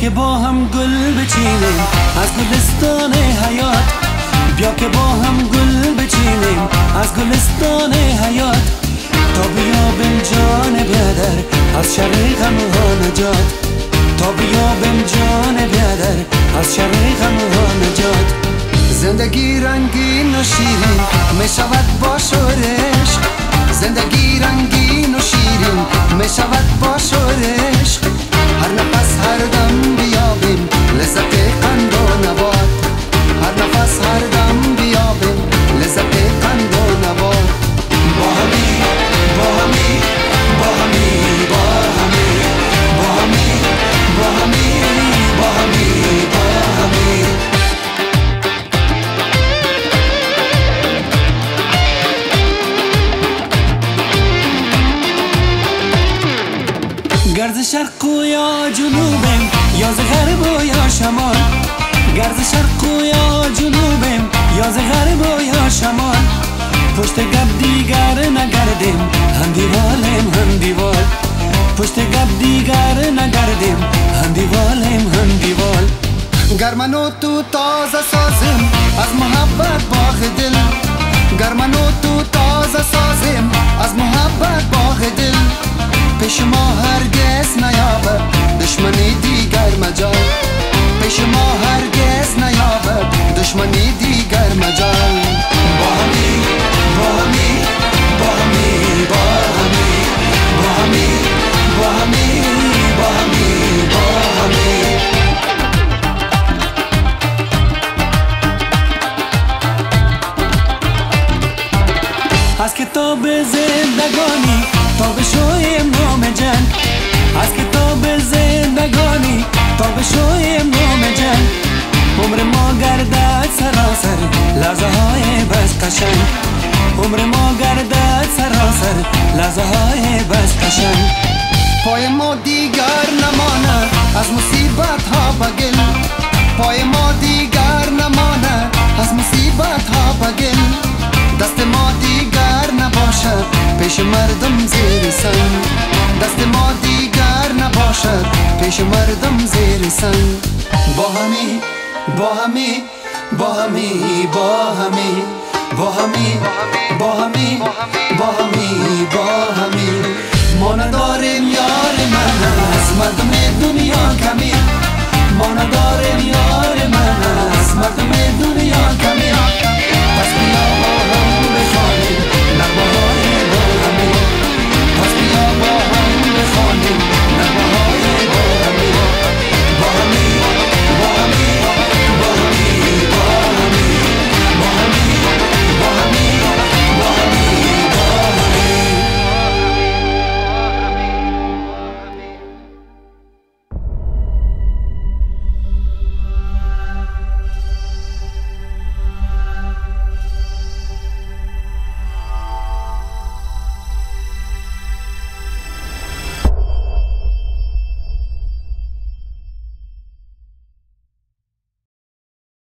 که با هم گل بچینیم از گلستان حیات، بیا که با هم گل بچینیم از گلستان حیات، تا بیابیم جان بیادر از شر غمها نجات، تا بیابیم جان بیادر از شر غمها نجات. زندگی رنگین و شیرین می شود با شورش، زندگی رنگین و شیرین می شود با شورش، هر نفس هر دم بیابیم لذت قند و نبات، هر نفس هر دم بیابیم لذت قند و نبات. با همی با همی با همی با همی با همی با همی با همی با همی. گرز شرق و یا جنوبیم یا ز غرب و یا شمال، گرز شرق و یا جنوبیم یا ز غرب و یا شمال، پشت گپ دیگر نگردیم هم دیوالیم هم دیوال، پشت گپ دیگر نگردیم هم دیوالیم هم دیوال. گر من و تو تازه سازیم از محبت باغ دل، گر من و تو تازه سازیم از محبت باغ دل، پیش ما هرگز نیابد دشمنی دیگر مجال، پیش ما هرگز نیابد دشمنی دیگر مجال. با همی با همی با همی با همی با همی با همی با همی با همی. از کتاب زندگانی تا بشویم نام جنگ، از کتاب زندگانی تا بشویم نام جنگ، عمر ما گردد سراسر لحظه های بس قشنگ، عمر ما گردد سراسر لحظه های بس قشنگ. پای ما دیگر نماند از مصیبت ها بگل، پای ما دیگر نماند از مصیبت ها بگل، دست ما دیگر نباشد پیش مردم زیر سنگ، دست ما دیگر نباشد پیش مردم زیر سنگ. با همی با همی با همی با همی با همی با همی با همی